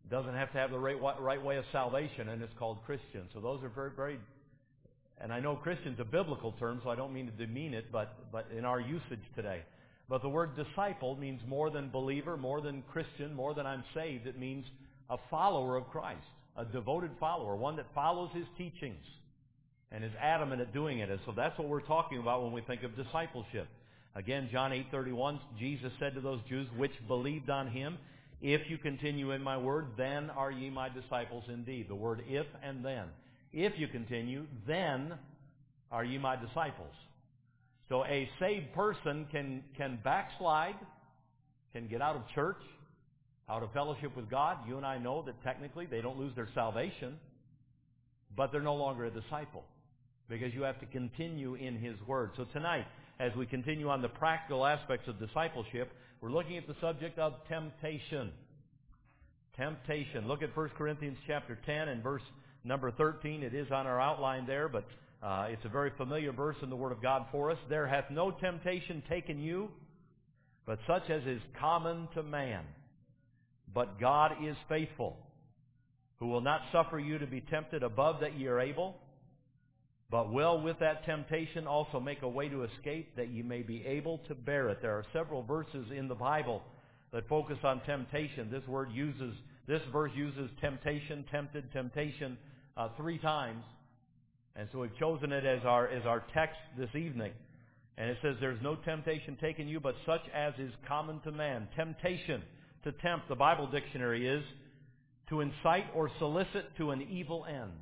Doesn't have to have the right way of salvation, and it's called Christian. So those are very, very, and I know Christian's a biblical term, so I don't mean to demean it, but in our usage today. But the word disciple means more than believer, more than Christian, more than I'm saved. It means a follower of Christ, a devoted follower, one that follows His teachings and is adamant at doing it. And so that's what we're talking about when we think of discipleship. Again, John 8:31, Jesus said to those Jews which believed on Him, if you continue in my word, then are ye my disciples indeed. The word if and then. If you continue, then are ye my disciples. So a saved person can backslide, can get out of church, out of fellowship with God. You and I know that technically they don't lose their salvation, but they're no longer a disciple because you have to continue in His Word. So tonight, as we continue on the practical aspects of discipleship, we're looking at the subject of temptation. Temptation. Look at 1 Corinthians chapter 10 and verse number 13. It is on our outline there, but it's a very familiar verse in the Word of God for us. There hath no temptation taken you, but such as is common to man. But God is faithful, who will not suffer you to be tempted above that ye are able, but will with that temptation also make a way to escape, that ye may be able to bear it. There are several verses in the Bible that focus on temptation. This verse uses temptation, tempted, temptation 3 times. And so we've chosen it as our text this evening. And it says, there's no temptation taken you, but such as is common to man. Temptation, to tempt, the Bible dictionary is to incite or solicit to an evil end.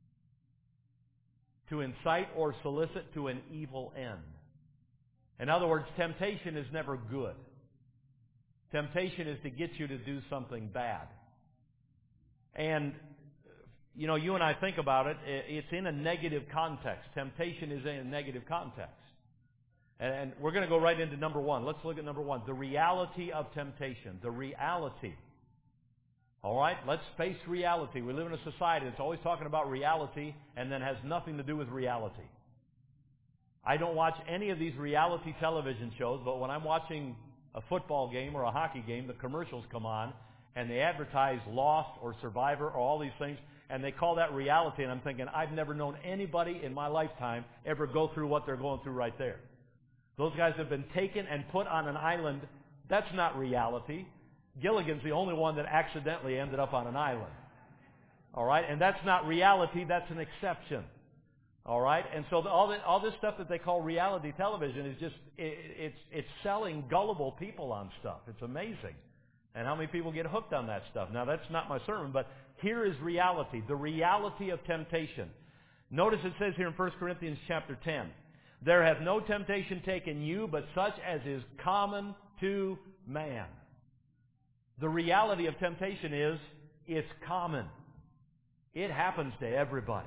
To incite or solicit to an evil end. In other words, temptation is never good. Temptation is to get you to do something bad. And, you know, you and I think about it, it's in a negative context. Temptation is in a negative context. And we're going to go right into number 1. Let's look at number 1. The reality of temptation. The reality. All right? Let's face reality. We live in a society that's always talking about reality and then has nothing to do with reality. I don't watch any of these reality television shows, but when I'm watching a football game or a hockey game, the commercials come on and they advertise Lost or Survivor or all these things, and they call that reality, and I'm thinking, I've never known anybody in my lifetime ever go through what they're going through right there. Those guys have been taken and put on an island. That's not reality. Gilligan's the only one that accidentally ended up on an island. All right? And that's not reality. That's an exception. All right? And so all this stuff that they call reality television is just, it's selling gullible people on stuff. It's amazing. And how many people get hooked on that stuff. Now, that's not my sermon, but here is reality. The reality of temptation. Notice it says here in 1 Corinthians chapter 10, there hath no temptation taken you, but such as is common to man. The reality of temptation is, it's common. It happens to everybody.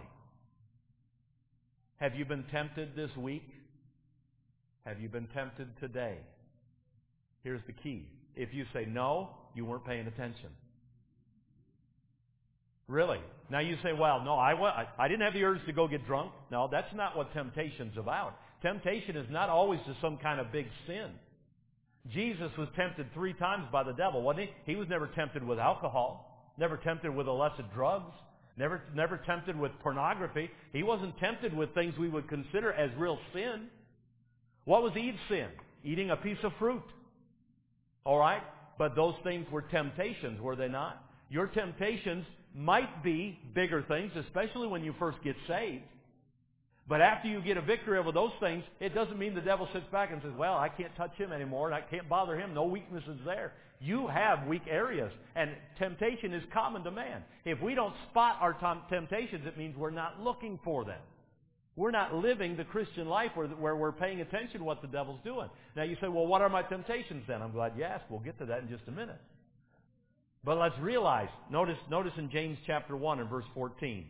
Have you been tempted this week? Have you been tempted today? Here's the key. If you say no, you weren't paying attention. Really? Now you say, well, no, I didn't have the urge to go get drunk. No, that's not what temptation's about. Temptation is not always to some kind of big sin. Jesus was tempted 3 times by the devil, wasn't he? He was never tempted with alcohol, never tempted with illicit drugs, never tempted with pornography. He wasn't tempted with things we would consider as real sin. What was Eve's sin? Eating a piece of fruit. All right? But those things were temptations, were they not? Your temptations might be bigger things, especially when you first get saved. But after you get a victory over those things, it doesn't mean the devil sits back and says, well, I can't touch him anymore, and I can't bother him. No weaknesses there. You have weak areas, and temptation is common to man. If we don't spot our temptations, it means we're not looking for them. We're not living the Christian life where we're paying attention to what the devil's doing. Now you say, well, what are my temptations then? I'm glad you asked. We'll get to that in just a minute. But let's realize, notice in James chapter 1 and verse 14.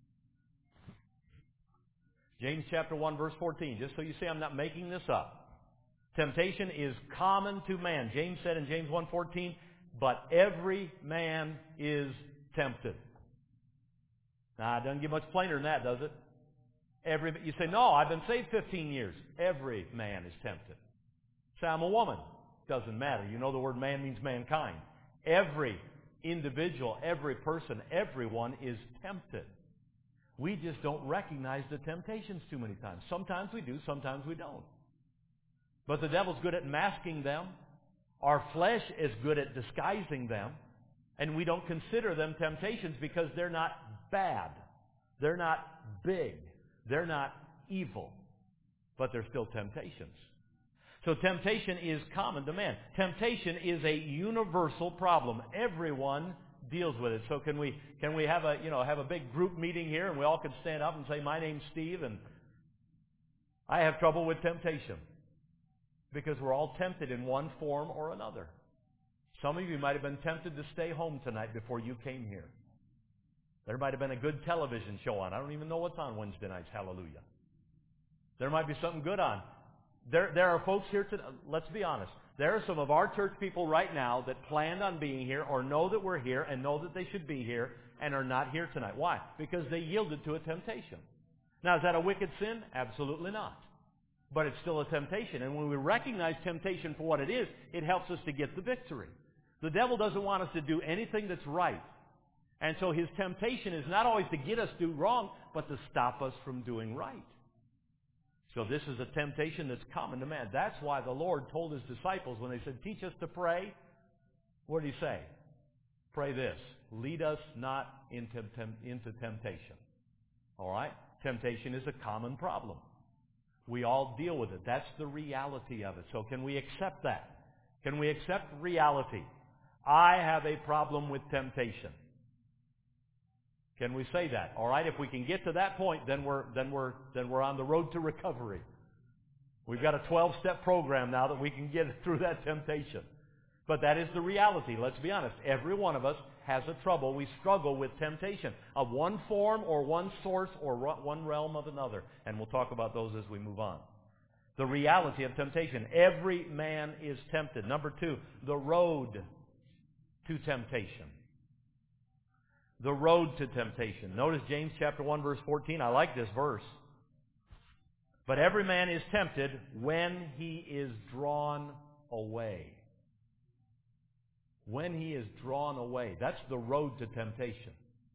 James chapter 1 verse 14, just so you see I'm not making this up. Temptation is common to man. James said in James 1:14, but every man is tempted. Now, it doesn't get much plainer than that, does it? You say, no, I've been saved 15 years. Every man is tempted. Say, I'm a woman. Doesn't matter. You know the word man means mankind. Every individual, every person, everyone is tempted. We just don't recognize the temptations too many times. Sometimes we do, sometimes we don't. But the devil's good at masking them. Our flesh is good at disguising them. And we don't consider them temptations because they're not bad. They're not big. They're not evil. But they're still temptations. So temptation is common to man. Temptation is a universal problem. Everyone deals with it. So can we have a big group meeting here and we all can stand up and say, "My name's Steve and I have trouble with temptation." Because we're all tempted in one form or another. Some of you might have been tempted to stay home tonight before you came here. There might have been a good television show on. I don't even know what's on Wednesday nights. Hallelujah. There might be something good on. There are folks here today. Let's be honest. There are some of our church people right now that planned on being here or know that we're here and know that they should be here and are not here tonight. Why? Because they yielded to a temptation. Now, is that a wicked sin? Absolutely not. But it's still a temptation. And when we recognize temptation for what it is, it helps us to get the victory. The devil doesn't want us to do anything that's right. And so his temptation is not always to get us to do wrong, but to stop us from doing right. So this is a temptation that's common to man. That's why the Lord told his disciples when they said, "Teach us to pray," what did he say? Pray this: "Lead us not into temptation." All right? Temptation is a common problem. We all deal with it. That's the reality of it. So can we accept that? Can we accept reality? I have a problem with temptation. Can we say that? All right, if we can get to that point, then we're on the road to recovery. We've got a 12-step program now that we can get through that temptation. But that is the reality. Let's be honest. Every one of us has a trouble. We struggle with temptation of one form or one source or one realm of another. And we'll talk about those as we move on. The reality of temptation. Every man is tempted. Number 2, the road to temptation. The road to temptation. Notice James chapter 1 verse 14. I like this verse. But every man is tempted when he is drawn away. When he is drawn away. That's the road to temptation.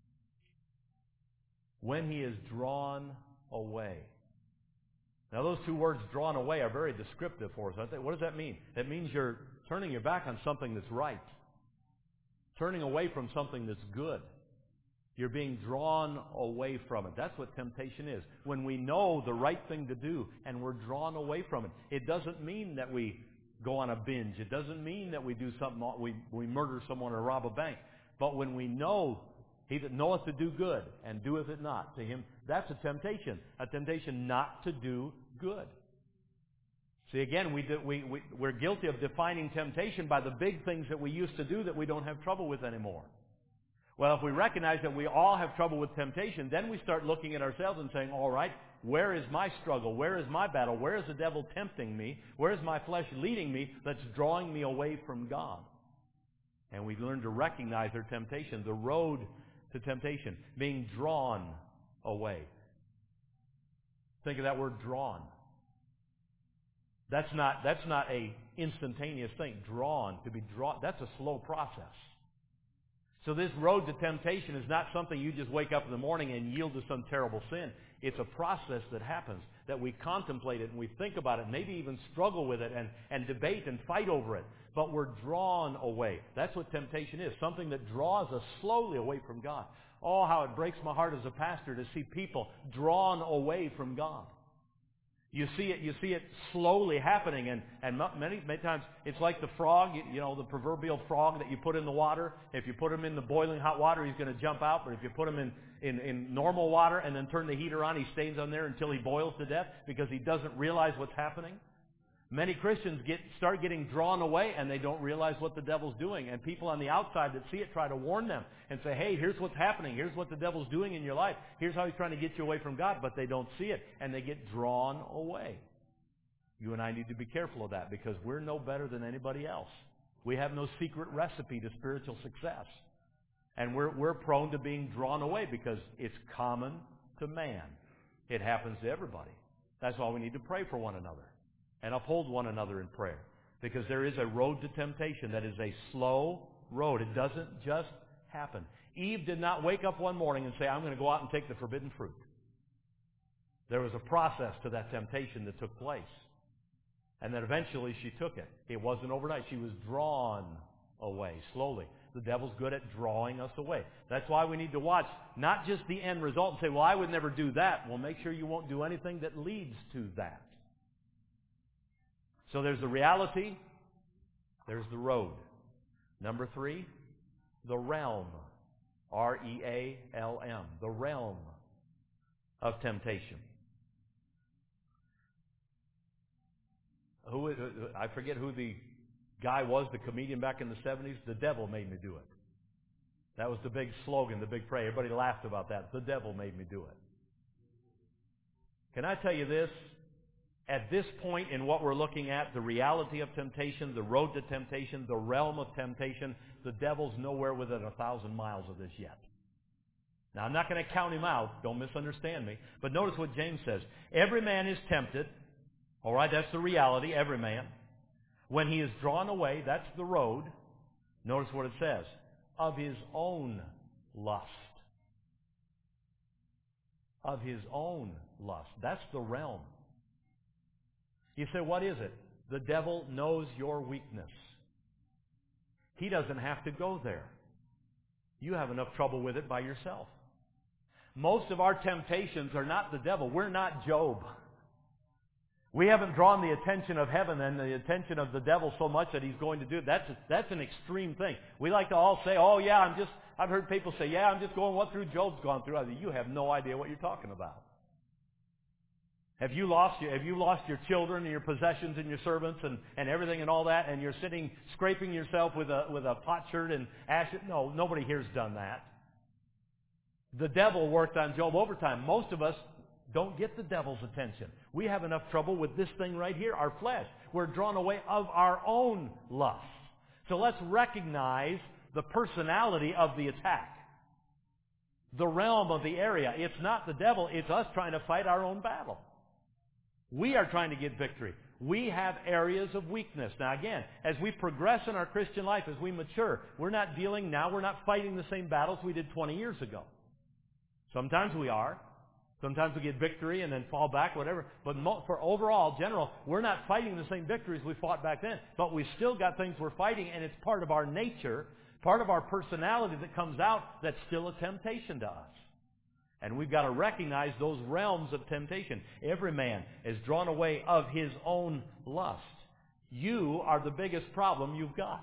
When he is drawn away. Now those two words, drawn away, are very descriptive for us, aren't they? What does that mean? It means you're turning your back on something that's right. Turning away from something that's good. You're being drawn away from it. That's what temptation is. When we know the right thing to do and we're drawn away from it. It doesn't mean that we go on a binge. It doesn't mean that we do something, we murder someone or rob a bank. But when we know, he that knoweth to do good and doeth it not, to him, that's a temptation. A temptation not to do good. See, again, we're guilty of defining temptation by the big things that we used to do that we don't have trouble with anymore. Well, if we recognize that we all have trouble with temptation, then we start looking at ourselves and saying, all right, where is my struggle? Where is my battle? Where is the devil tempting me? Where is my flesh leading me that's drawing me away from God? And we learn to recognize our temptation, the road to temptation, being drawn away. Think of that word, drawn. That's not a instantaneous thing. Drawn, to be drawn, that's a slow process. So this road to temptation is not something you just wake up in the morning and yield to some terrible sin. It's a process that happens, that we contemplate it and we think about it, maybe even struggle with it and debate and fight over it. But we're drawn away. That's what temptation is, something that draws us slowly away from God. Oh, how it breaks my heart as a pastor to see people drawn away from God. You see it slowly happening, and many times it's like the frog, the proverbial frog that you put in the water. If you put him in the boiling hot water, he's going to jump out. But if you put him in normal water and then turn the heater on, he stays on there until he boils to death because he doesn't realize what's happening. Many Christians start getting drawn away and they don't realize what the devil's doing. And people on the outside that see it try to warn them and say, hey, here's what's happening. Here's what the devil's doing in your life. Here's how he's trying to get you away from God. But they don't see it and they get drawn away. You and I need to be careful of that because we're no better than anybody else. We have no secret recipe to spiritual success. And we're prone to being drawn away because it's common to man. It happens to everybody. That's why we need to pray for one another. And uphold one another in prayer. Because there is a road to temptation that is a slow road. It doesn't just happen. Eve did not wake up one morning and say, I'm going to go out and take the forbidden fruit. There was a process to that temptation that took place. And then eventually she took it. It wasn't overnight. She was drawn away slowly. The devil's good at drawing us away. That's why we need to watch not just the end result and say, well, I would never do that. Well, make sure you won't do anything that leads to that. So there's the reality. There's the road. Number 3, the realm. R-E-A-L-M. The realm of temptation. I forget who the guy was, the comedian back in the 70s. The devil made me do it. That was the big slogan, the big prayer. Everybody laughed about that. The devil made me do it. Can I tell you this? At this point in what we're looking at, the reality of temptation, the road to temptation, the realm of temptation, the devil's nowhere within 1,000 miles of this yet. Now, I'm not going to count him out. Don't misunderstand me. But notice what James says. Every man is tempted. All right, that's the reality, every man. When he is drawn away, that's the road. Notice what it says. Of his own lust. Of his own lust. That's the realm. You say, what is it? The devil knows your weakness. He doesn't have to go there. You have enough trouble with it by yourself. Most of our temptations are not the devil. We're not Job. We haven't drawn the attention of heaven and the attention of the devil so much that he's going to do it. That's an extreme thing. We like to all say, oh yeah, I've heard people say, yeah, I'm just going what through Job's gone through. You have no idea what you're talking about. Have you lost your children and your possessions and your servants and everything and all that, and you're sitting scraping yourself with a potsherd and ashes? No, nobody here's done that. The devil worked on Job overtime. Most of us don't get the devil's attention. We have enough trouble with this thing right here, our flesh. We're drawn away of our own lust. So let's recognize the personality of the attack. The realm of the area. It's not the devil, it's us trying to fight our own battle. We are trying to get victory. We have areas of weakness. Now again, as we progress in our Christian life, as we mature, we're not fighting the same battles we did 20 years ago. Sometimes we are. Sometimes we get victory and then fall back, whatever. But for overall, general, we're not fighting the same victories we fought back then. But we still got things we're fighting, and it's part of our nature, part of our personality that comes out that's still a temptation to us. And we've got to recognize those realms of temptation. Every man is drawn away of his own lust. You are the biggest problem you've got.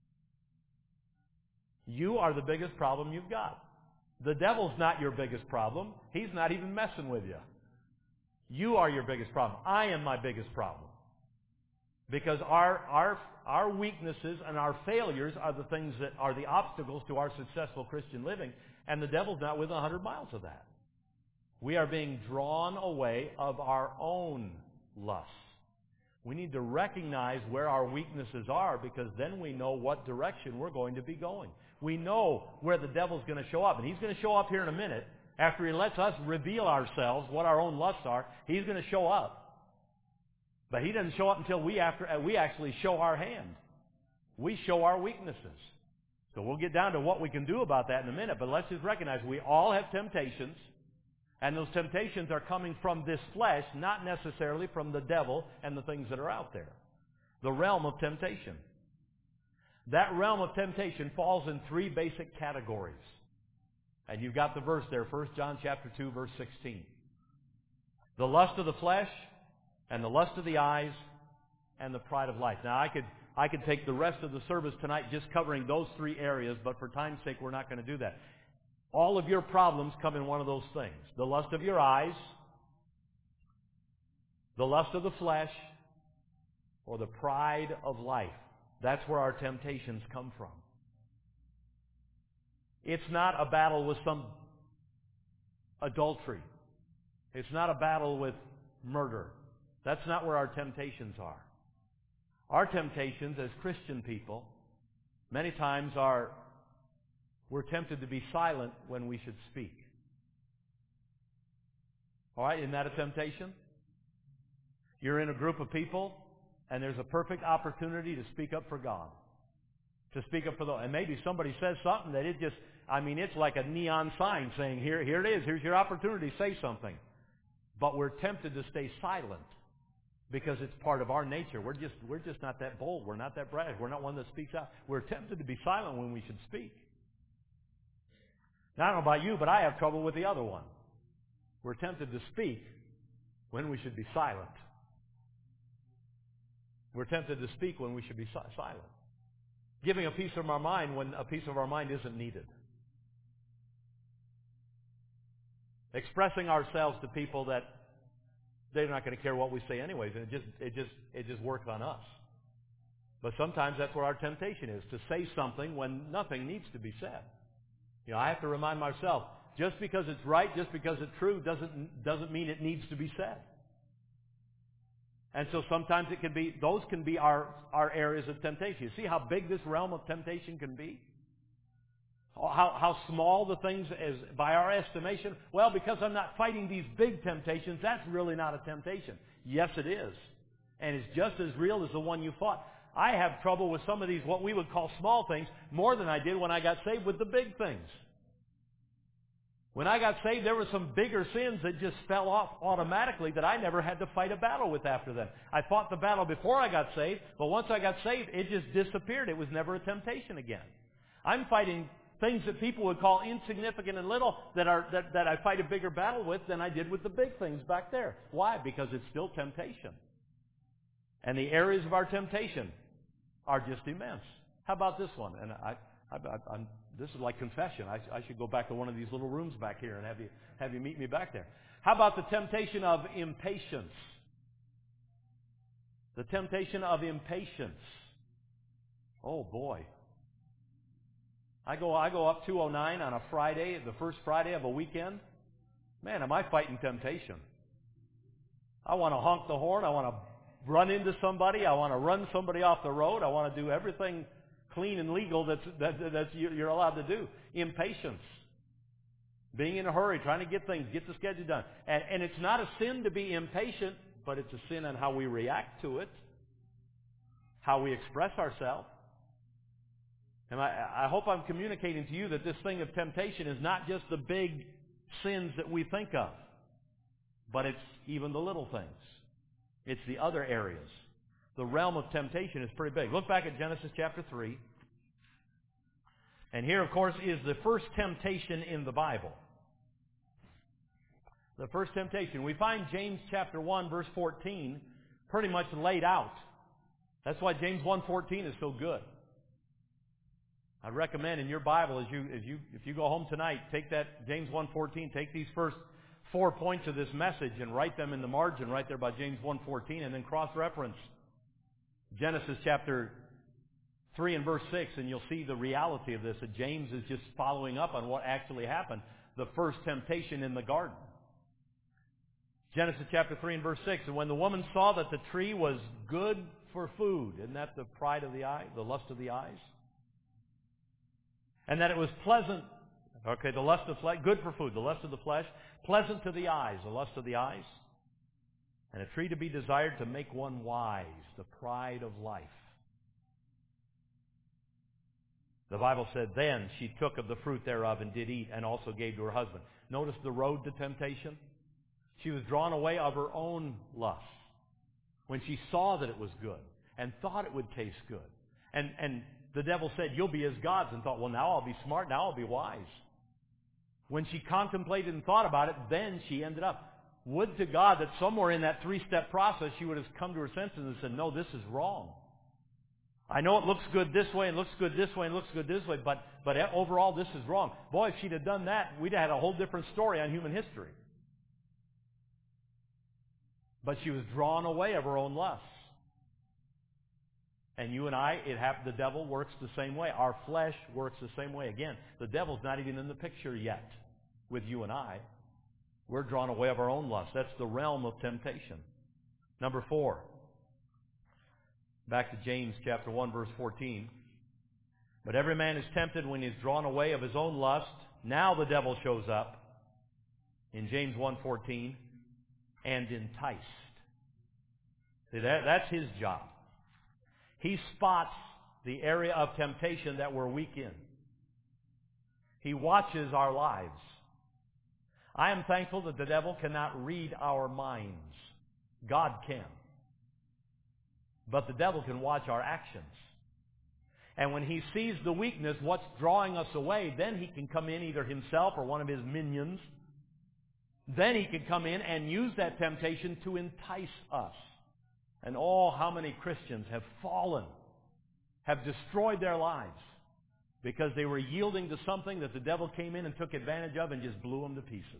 You are the biggest problem you've got. The devil's not your biggest problem. He's not even messing with you. You are your biggest problem. I am my biggest problem. Because our weaknesses and our failures are the things that are the obstacles to our successful Christian living, and the devil's not within 100 miles of that. We are being drawn away of our own lusts. We need to recognize where our weaknesses are, because then we know what direction we're going to be going. We know where the devil's going to show up. And he's going to show up here in a minute. After he lets us reveal ourselves, what our own lusts are, he's going to show up. But he doesn't show up until we actually show our hand. We show our weaknesses. So we'll get down to what we can do about that in a minute. But let's just recognize we all have temptations. And those temptations are coming from this flesh, not necessarily from the devil and the things that are out there. The realm of temptation. That realm of temptation falls in 3 basic categories. And you've got the verse there, 1 John chapter 2, verse 16. The lust of the flesh, and the lust of the eyes, and the pride of life. Now, I could take the rest of the service tonight just covering those 3 areas, but for time's sake, we're not going to do that. All of your problems come in one of those things. The lust of your eyes, the lust of the flesh, or the pride of life. That's where our temptations come from. It's not a battle with some adultery. It's not a battle with murder. That's not where our temptations are. Our temptations as Christian people many times are we're tempted to be silent when we should speak. All right, isn't that a temptation? You're in a group of people, and there's a perfect opportunity to speak up for God. To speak up for those. And maybe somebody says something that it's like a neon sign saying, here it is, here's your opportunity, say something. But we're tempted to stay silent because it's part of our nature. We're just not that bold. We're not that brash. We're not one that speaks out. We're tempted to be silent when we should speak. Now, I don't know about you, but I have trouble with the other one. We're tempted to speak when we should be silent. We're tempted to speak when we should be silent. Giving a piece of our mind when a piece of our mind isn't needed. Expressing ourselves to people that they're not going to care what we say anyways, and it just works on us. But sometimes that's where our temptation is, to say something when nothing needs to be said. I have to remind myself, just because it's right, just because it's true, doesn't mean it needs to be said. And so sometimes those can be our areas of temptation. You see how big this realm of temptation can be? How small the things is by our estimation? Well, because I'm not fighting these big temptations, that's really not a temptation. Yes, it is. And it's just as real as the one you fought. I have trouble with some of these, what we would call small things, more than I did when I got saved with the big things. When I got saved, there were some bigger sins that just fell off automatically that I never had to fight a battle with after them. I fought the battle before I got saved, but once I got saved, it just disappeared. It was never a temptation again. I'm fighting things that people would call insignificant and little that I fight a bigger battle with than I did with the big things back there. Why? Because it's still temptation. And the areas of our temptation are just immense. How about this one? And this is like confession. I should go back to one of these little rooms back here and have you meet me back there. How about the temptation of impatience? The temptation of impatience. Oh boy. I go up 209 on a Friday, the first Friday of a weekend. Man, am I fighting temptation. I want to honk the horn. I want to run into somebody. I want to run somebody off the road. I want to do everything clean and legal that you're allowed to do. Impatience. Being in a hurry, trying to get the schedule done. And it's not a sin to be impatient, but it's a sin on how we react to it, how we express ourselves. And I hope I'm communicating to you that this thing of temptation is not just the big sins that we think of, but it's even the little things. It's the other areas. The realm of temptation is pretty big. Look back at Genesis chapter 3. And here, of course, is the first temptation in the Bible. The first temptation. We find James chapter 1, verse 14, pretty much laid out. That's why James 1:14 is so good. I'd recommend in your Bible, if you go home tonight, take that James 1:14, take these first 4 points of this message and write them in the margin right there by James 1:14, and then cross-reference Genesis chapter 3 and verse 6, and you'll see the reality of this. That James is just following up on what actually happened, the first temptation in the garden. Genesis chapter 3 and verse 6, and when the woman saw that the tree was good for food, isn't that the pride of the eye, the lust of the eyes? And that it was pleasant, the lust of flesh, good for food, the lust of the flesh, pleasant to the eyes, the lust of the eyes, and a tree to be desired to make one wise, the pride of life. The Bible said, then she took of the fruit thereof and did eat, and also gave to her husband. Notice the road to temptation. She was drawn away of her own lust when she saw that it was good and thought it would taste good. And the devil said, you'll be as gods, and thought, well, now I'll be smart, now I'll be wise. When she contemplated and thought about it, then she ended up. Would to God that somewhere in that three-step process she would have come to her senses and said, no, this is wrong. I know it looks good this way and looks good this way and looks good this way, but overall this is wrong. Boy, if she'd have done that, we'd have had a whole different story on human history. But she was drawn away of her own lusts. And you and I, the devil works the same way. Our flesh works the same way. Again, the devil's not even in the picture yet with you and I. We're drawn away of our own lust. That's the realm of temptation. Number 4. Back to James chapter 1, verse 14. But every man is tempted when he is drawn away of his own lust. Now the devil shows up in James 1:14 and enticed. See, that's his job. He spots the area of temptation that we're weak in. He watches our lives. I am thankful that the devil cannot read our minds. God can. But the devil can watch our actions. And when he sees the weakness, what's drawing us away, then he can come in, either himself or one of his minions. Then he can come in and use that temptation to entice us. And oh, how many Christians have fallen, have destroyed their lives because they were yielding to something that the devil came in and took advantage of and just blew them to pieces.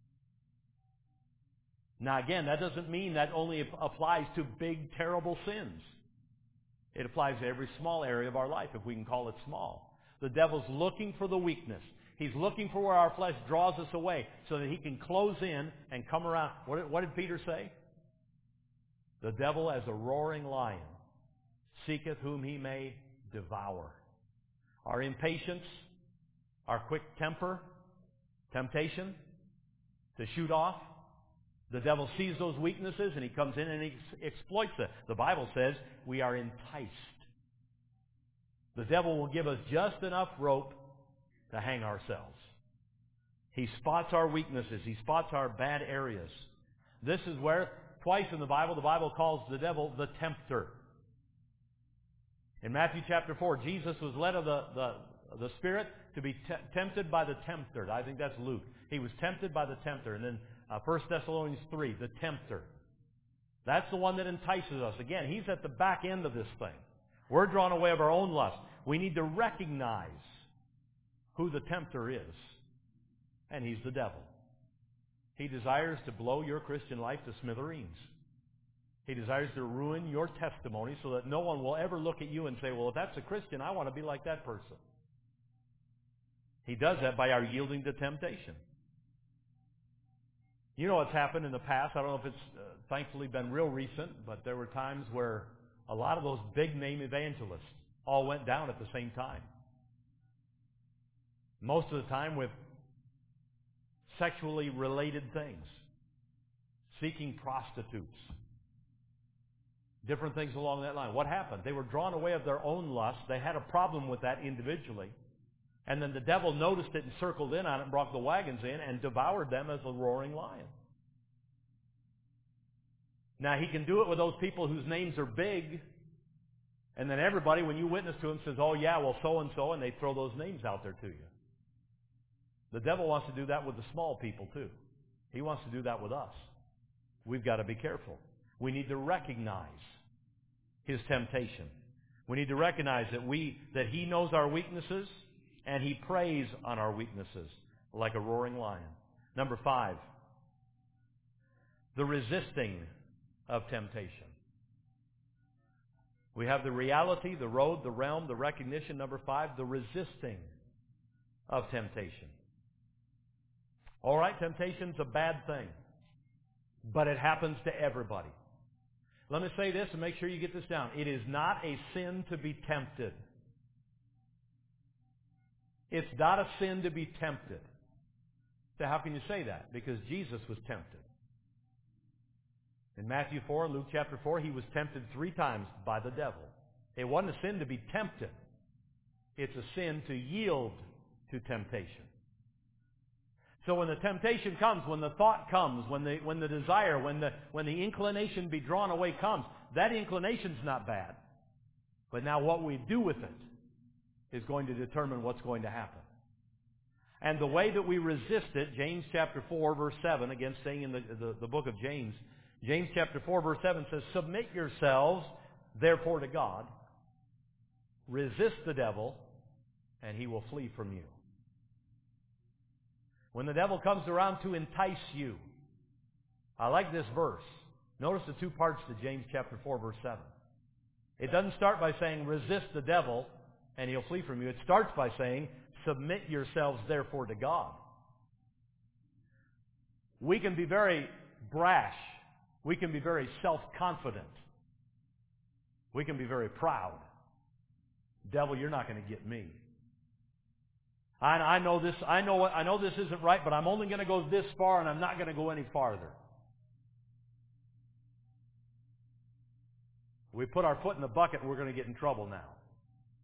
Now again, that doesn't mean that only applies to big, terrible sins. It applies to every small area of our life, if we can call it small. The devil's looking for the weakness. He's looking for where our flesh draws us away so that he can close in and come around. What did Peter say? The devil, as a roaring lion, seeketh whom he may devour. Our impatience, our quick temper, temptation to shoot off. The devil sees those weaknesses and he comes in and he exploits it. The Bible says we are enticed. The devil will give us just enough rope to hang ourselves. He spots our weaknesses. He spots our bad areas. This is where, twice in the Bible calls the devil the tempter. In Matthew chapter 4, Jesus was led of the Spirit to be tempted by the tempter. I think that's Luke. He was tempted by the tempter. And then 1 Thessalonians 3, the tempter. That's the one that entices us. Again, he's at the back end of this thing. We're drawn away of our own lust. We need to recognize who the tempter is. And he's the devil. He desires to blow your Christian life to smithereens. He desires to ruin your testimony so that no one will ever look at you and say, well, if that's a Christian, I want to be like that person. He does that by our yielding to temptation. You know what's happened in the past. I don't know if it's thankfully been real recent, but there were times where a lot of those big-name evangelists all went down at the same time. Most of the time with sexually related things. Seeking prostitutes. Different things along that line. What happened? They were drawn away of their own lust. They had a problem with that individually. And then the devil noticed it and circled in on it and brought the wagons in and devoured them as a roaring lion. Now, he can do it with those people whose names are big. And then everybody, when you witness to them, says, oh yeah, well so-and-so, and they throw those names out there to you. The devil wants to do that with the small people too. He wants to do that with us. We've got to be careful. We need to recognize his temptation. We need to recognize that he knows our weaknesses and he preys on our weaknesses like a roaring lion. Number 5, the resisting of temptation. We have the reality, the road, the realm, the recognition. Number 5, the resisting of temptation. All right, temptation's a bad thing, but it happens to everybody. Let me say this and make sure you get this down. It is not a sin to be tempted. It's not a sin to be tempted. So how can you say that? Because Jesus was tempted. In Matthew 4 and Luke chapter 4, he was tempted 3 times by the devil. It wasn't a sin to be tempted. It's a sin to yield to temptation. So when the temptation comes, when the thought comes, when the desire, when the inclination to be drawn away comes, that inclination's not bad. But now what we do with it is going to determine what's going to happen. And the way that we resist it, James chapter 4, verse 7, again staying in the book of James, James chapter 4, verse 7 says, submit yourselves, therefore, to God. Resist the devil, and he will flee from you. When the devil comes around to entice you, I like this verse. Notice the 2 parts to James chapter 4, verse 7. It doesn't start by saying, resist the devil, and he'll flee from you. It starts by saying, submit yourselves, therefore, to God. We can be very brash. We can be very self-confident. We can be very proud. Devil, you're not going to get me. I know this isn't right, but I'm only going to go this far and I'm not going to go any farther. We put our foot in the bucket and we're going to get in trouble now.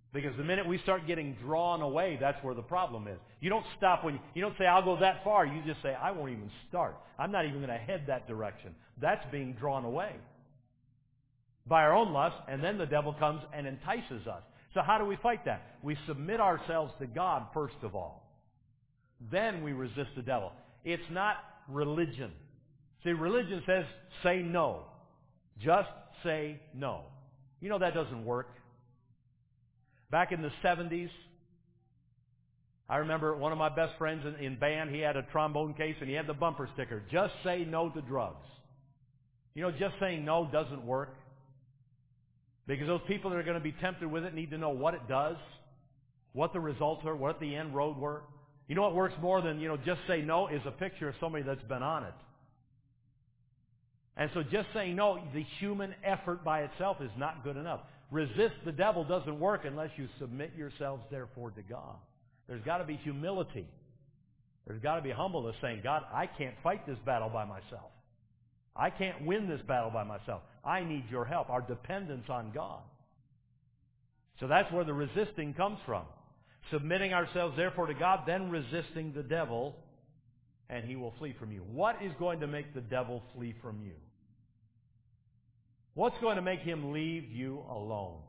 Because the minute we start getting drawn away, that's where the problem is. You don't stop when you don't say, I'll go that far. You just say, I won't even start. I'm not even going to head that direction. That's being drawn away by our own lust, and then the devil comes and entices us. So how do we fight that? We submit ourselves to God first of all. Then we resist the devil. It's not religion. See, religion says, say no. Just say no. You know that doesn't work. Back in the 70s, I remember one of my best friends in band, he had a trombone case and he had the bumper sticker, just say no to drugs. You know, just saying no doesn't work. Because those people that are going to be tempted with it need to know what it does, what the results are, what the end road were. You know what works more than, just say no is a picture of somebody that's been on it. And so just saying no, the human effort by itself is not good enough. Resist the devil doesn't work unless you submit yourselves, therefore, to God. There's got to be humility. There's got to be humbleness saying, God, I can't fight this battle by myself. I can't win this battle by myself. I need your help, our dependence on God. So that's where the resisting comes from. Submitting ourselves, therefore, to God, then resisting the devil, and he will flee from you. What is going to make the devil flee from you? What's going to make him leave you alone?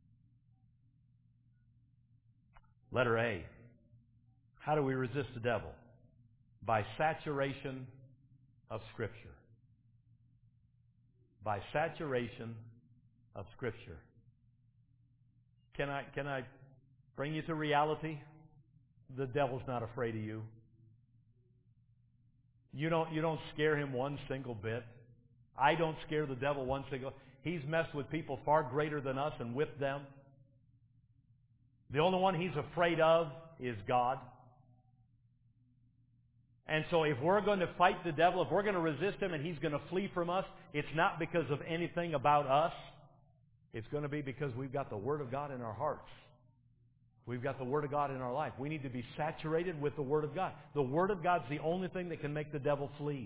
Letter A. How do we resist the devil? By saturation of Scripture. By saturation of Scripture. Can I bring you to reality? The devil's not afraid of you. You don't scare him one single bit. I don't scare the devil one single. He's messed with people far greater than us and whipped them. The only one he's afraid of is God. And so if we're going to fight the devil, if we're going to resist him and he's going to flee from us, it's not because of anything about us. It's going to be because we've got the Word of God in our hearts. We've got the Word of God in our life. We need to be saturated with the Word of God. The Word of God's the only thing that can make the devil flee.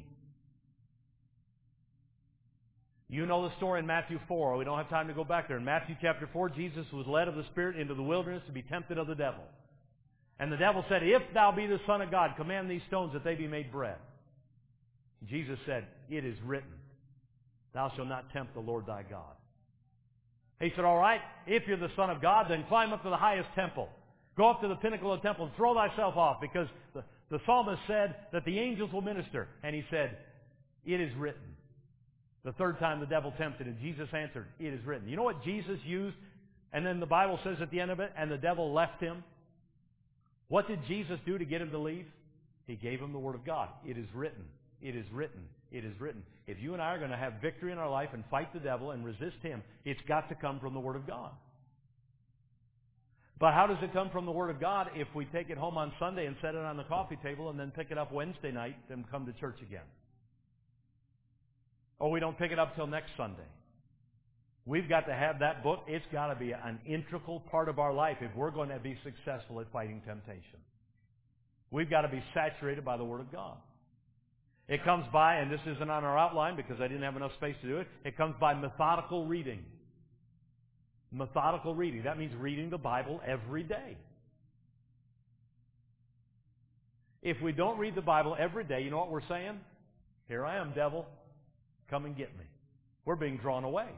You know the story in Matthew 4. We don't have time to go back there. In Matthew chapter 4, Jesus was led of the Spirit into the wilderness to be tempted of the devil. And the devil said, if thou be the Son of God, command these stones that they be made bread. Jesus said, it is written, thou shalt not tempt the Lord thy God. He said, all right, if you're the Son of God, then climb up to the highest temple. Go up to the pinnacle of the temple and throw thyself off, because the psalmist said that the angels will minister. And he said, it is written. The third time the devil tempted him, Jesus answered, it is written. You know what Jesus used? And then the Bible says at the end of it, and the devil left him. What did Jesus do to get him to leave? He gave him the Word of God. It is written. It is written. It is written. If you and I are going to have victory in our life and fight the devil and resist him, it's got to come from the Word of God. But how does it come from the Word of God if we take it home on Sunday and set it on the coffee table and then pick it up Wednesday night and come to church again? Or we don't pick it up till next Sunday. We've got to have that book. It's got to be an integral part of our life if we're going to be successful at fighting temptation. We've got to be saturated by the Word of God. It comes by, and this isn't on our outline because I didn't have enough space to do it, it comes by methodical reading. Methodical reading. That means reading the Bible every day. If we don't read the Bible every day, you know what we're saying? Here I am, devil. Come and get me. We're being drawn away.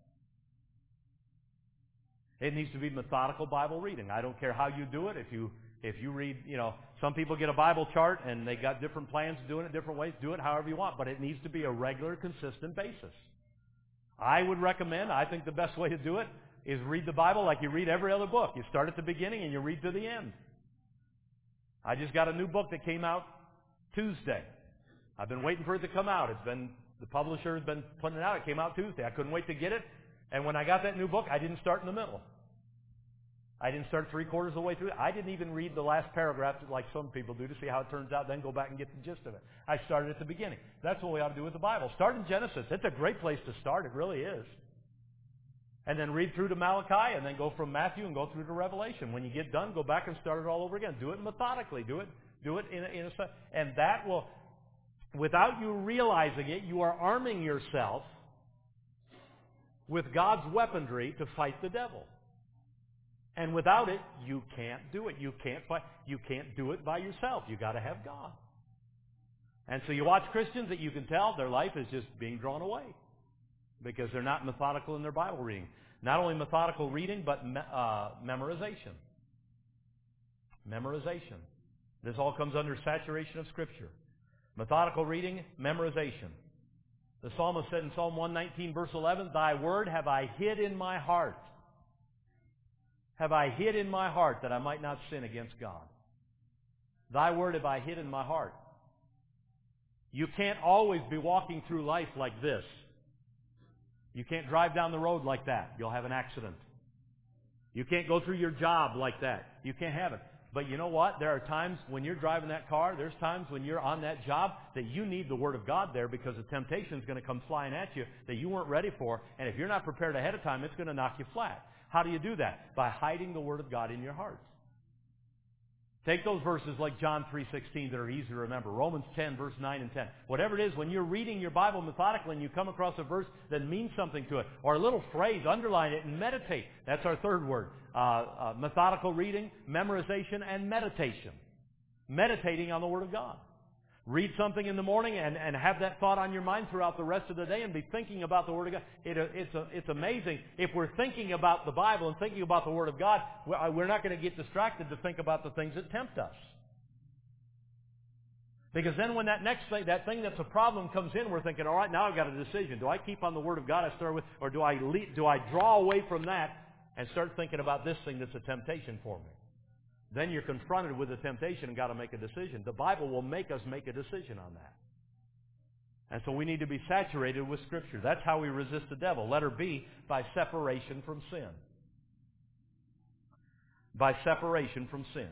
It needs to be methodical Bible reading. I don't care how you do it. If you read, some people get a Bible chart and they got different plans of doing it different ways. Do it however you want, but it needs to be a regular, consistent basis. I would recommend, I think the best way to do it is read the Bible like you read every other book. You start at the beginning and you read to the end. I just got a new book that came out Tuesday. I've been waiting for it to come out. The publisher has been putting it out. It came out Tuesday. I couldn't wait to get it. And when I got that new book, I didn't start in the middle. I didn't start 3/4 of the way through it. I didn't even read the last paragraph like some people do to see how it turns out, then go back and get the gist of it. I started at the beginning. That's what we ought to do with the Bible. Start in Genesis. It's a great place to start. It really is. And then read through to Malachi, and then go from Matthew and go through to Revelation. When you get done, go back and start it all over again. Do it methodically. Do it and that will, without you realizing it, you are arming yourself with God's weaponry to fight the devil. And without it, you can't do it. You can't do it by yourself. You've got to have God. And so you watch Christians that you can tell their life is just being drawn away because they're not methodical in their Bible reading. Not only methodical reading, but memorization. Memorization. This all comes under saturation of Scripture. Methodical reading, memorization. The psalmist said in Psalm 119, verse 11, Thy word have I hid in my heart. Have I hid in my heart that I might not sin against God. Thy word have I hid in my heart. You can't always be walking through life like this. You can't drive down the road like that. You'll have an accident. You can't go through your job like that. You can't have it. But you know what? There are times when you're driving that car, there's times when you're on that job that you need the Word of God there because the temptation is going to come flying at you that you weren't ready for. And if you're not prepared ahead of time, it's going to knock you flat. How do you do that? By hiding the Word of God in your heart. Take those verses like John 3:16 that are easy to remember. Romans 10, verse 9 and 10. Whatever it is, when you're reading your Bible methodically and you come across a verse that means something to it, or a little phrase, underline it and meditate. That's our third word. Methodical reading, memorization, and meditation. Meditating on the Word of God. Read something in the morning and have that thought on your mind throughout the rest of the day and be thinking about the Word of God. It's amazing. If we're thinking about the Bible and thinking about the Word of God, we're not going to get distracted to think about the things that tempt us. Because then when that next thing, that thing that's a problem comes in, we're thinking, all right, now I've got a decision. Do I keep on the Word of God I start with, or do I draw away from that and start thinking about this thing that's a temptation for me? Then you're confronted with a temptation and got to make a decision. The Bible will make us make a decision on that. And so we need to be saturated with Scripture. That's how we resist the devil. Letter B, by separation from sin. By separation from sin.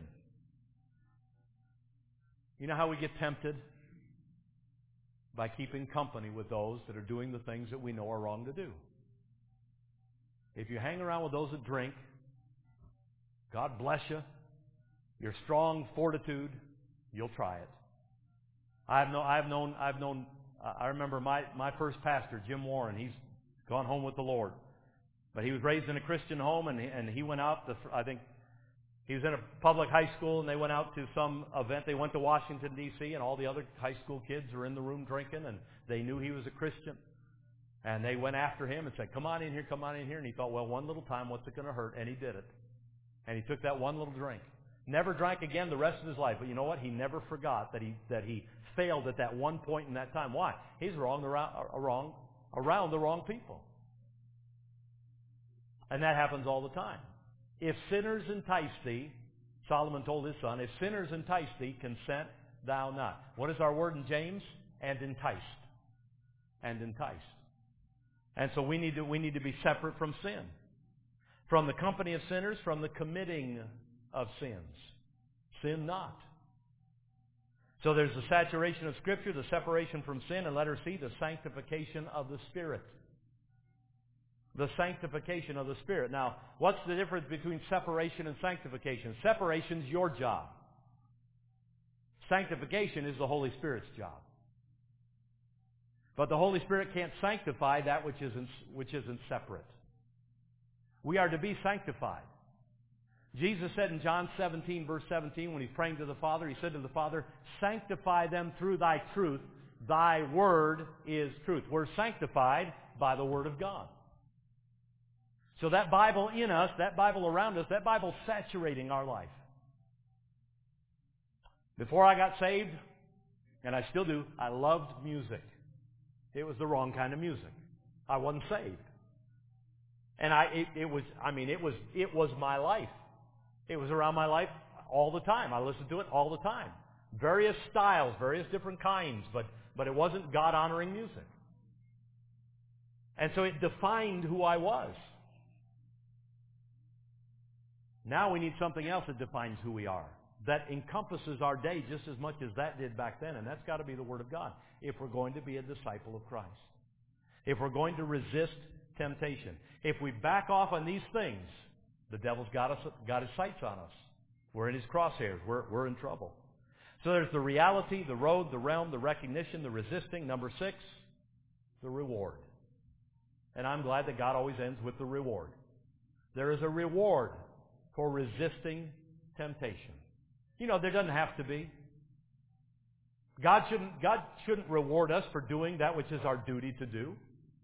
You know how we get tempted? By keeping company with those that are doing the things that we know are wrong to do. If you hang around with those that drink, God bless you. Your strong fortitude, you'll try it. I remember my first pastor, Jim Warren. He's gone home with the Lord, but he was raised in a Christian home, and he went out. I think he was in a public high school, and they went out to some event. They went to Washington D.C., and all the other high school kids were in the room drinking, and they knew he was a Christian, and they went after him and said, "Come on in here, come on in here." And he thought, well, one little time, what's it going to hurt? And he did it, and he took that one little drink. Never drank again the rest of his life. But you know what? He never forgot that he failed at that one point in that time. Why? He's around the wrong people. And that happens all the time. If sinners entice thee, Solomon told his son, if sinners entice thee, consent thou not. What is our word in James? And enticed. And enticed. And so we need to be separate from sin. From the company of sinners, from the committing of sins. Sin not. So there's the saturation of Scripture, the separation from sin, and letter C, the sanctification of the Spirit. The sanctification of the Spirit. Now, what's the difference between separation and sanctification? Separation's your job. Sanctification is the Holy Spirit's job. But the Holy Spirit can't sanctify that which isn't separate. We are to be sanctified. Jesus said in John 17, verse 17, when he's praying to the Father, he said to the Father, sanctify them through thy truth. Thy word is truth. We're sanctified by the Word of God. So that Bible in us, that Bible around us, that Bible's saturating our life. Before I got saved, and I still do, I loved music. It was the wrong kind of music. I wasn't saved. And it was my life. It was around my life all the time. I listened to it all the time. Various styles, various different kinds, but it wasn't God-honoring music. And so it defined who I was. Now we need something else that defines who we are, that encompasses our day just as much as that did back then, and that's got to be the Word of God if we're going to be a disciple of Christ. If we're going to resist temptation. If we back off on these things, the devil's got his sights on us. We're in his crosshairs. We're in trouble. So there's the reality, the road, the realm, the recognition, the resisting. Number 6, the reward. And I'm glad that God always ends with the reward. There is a reward for resisting temptation. You know, there doesn't have to be. God shouldn't reward us for doing that which is our duty to do.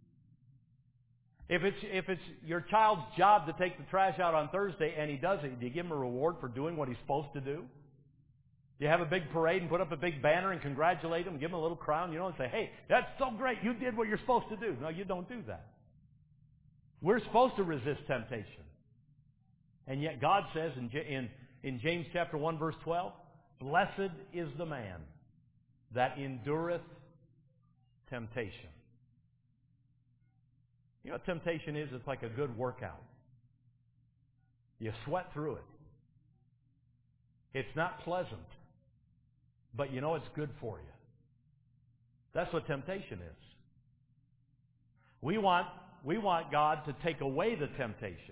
If it's your child's job to take the trash out on Thursday and he does it, do you give him a reward for doing what he's supposed to do? Do you have a big parade and put up a big banner and congratulate him, give him a little crown, and say, hey, that's so great, you did what you're supposed to do. No, you don't do that. We're supposed to resist temptation. And yet God says in James chapter 1, verse 12, blessed is the man that endureth temptation. You know what temptation is? It's like a good workout. You sweat through it. It's not pleasant, but you know it's good for you. That's what temptation is. We want God to take away the temptation.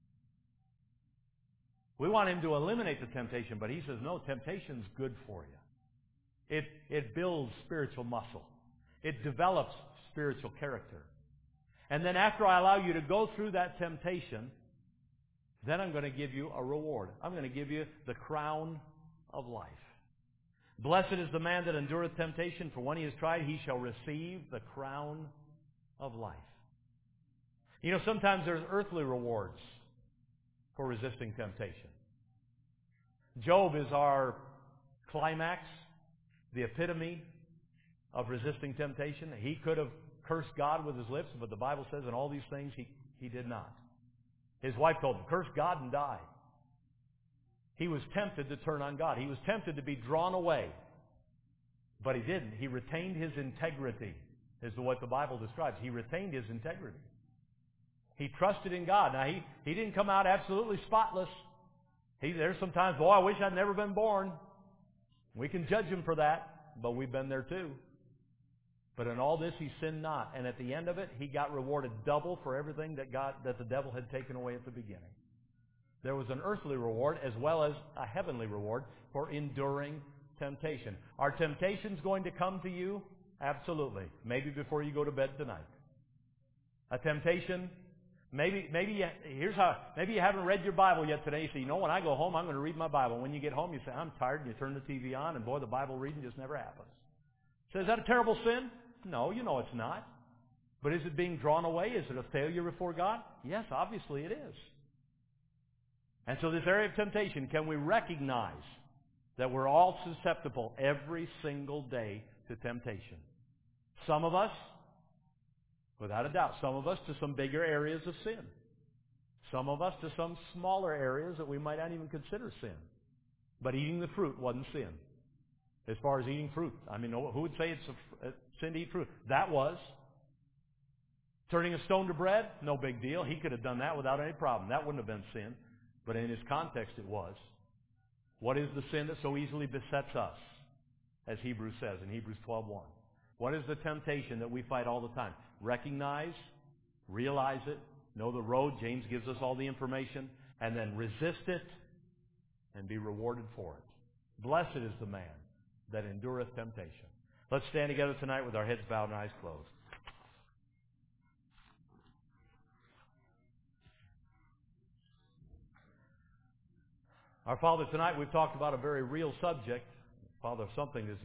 We want Him to eliminate the temptation, but He says, no, temptation's good for you. It builds spiritual muscle. It develops spiritual character. And then after I allow you to go through that temptation, then I'm going to give you a reward. I'm going to give you the crown of life. Blessed is the man that endureth temptation, for when he is tried, he shall receive the crown of life. You know, sometimes there's earthly rewards for resisting temptation. Job is our climax, the epitome of resisting temptation. He could have cursed God with his lips, but the Bible says in all these things he did not. His wife told him, curse God and die. He was tempted to turn on God. He was tempted to be drawn away. But he didn't. He retained his integrity, is what the Bible describes. He retained his integrity. He trusted in God. Now, he didn't come out absolutely spotless. There's sometimes, boy, I wish I'd never been born. We can judge him for that, but we've been there too. But in all this, he sinned not. And at the end of it, he got rewarded double for everything that the devil had taken away at the beginning. There was an earthly reward as well as a heavenly reward for enduring temptation. Are temptations going to come to you? Absolutely. Maybe before you go to bed tonight. A temptation, maybe you haven't read your Bible yet today. You say, you know, when I go home, I'm going to read my Bible. When you get home, you say, I'm tired, and you turn the TV on, and boy, the Bible reading just never happens. So is that a terrible sin? No, you know it's not. But is it being drawn away? Is it a failure before God? Yes, obviously it is. And so this area of temptation, can we recognize that we're all susceptible every single day to temptation? Some of us, without a doubt, some of us to some bigger areas of sin. Some of us to some smaller areas that we might not even consider sin. But eating the fruit wasn't sin. As far as eating fruit, I mean, who would say it's a sin to eat fruit? That was. Turning a stone to bread, no big deal. He could have done that without any problem. That wouldn't have been sin. But in his context, it was. What is the sin that so easily besets us? As Hebrews says in Hebrews 12:1. What is the temptation that we fight all the time? Recognize, realize it, know the road. James gives us all the information. And then resist it and be rewarded for it. Blessed is the man that endureth temptation. Let's stand together tonight with our heads bowed and eyes closed. Our Father, tonight we've talked about a very real subject. Father, something is